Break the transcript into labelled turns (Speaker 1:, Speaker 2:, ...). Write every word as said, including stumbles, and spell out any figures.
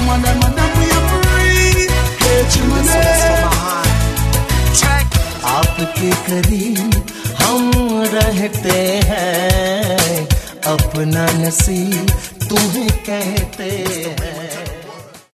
Speaker 1: madam, madam, we are free. Hey, chimney.
Speaker 2: आपके करीब हम रहते हैं, अपना नसीब तुम्हें कहते हैं।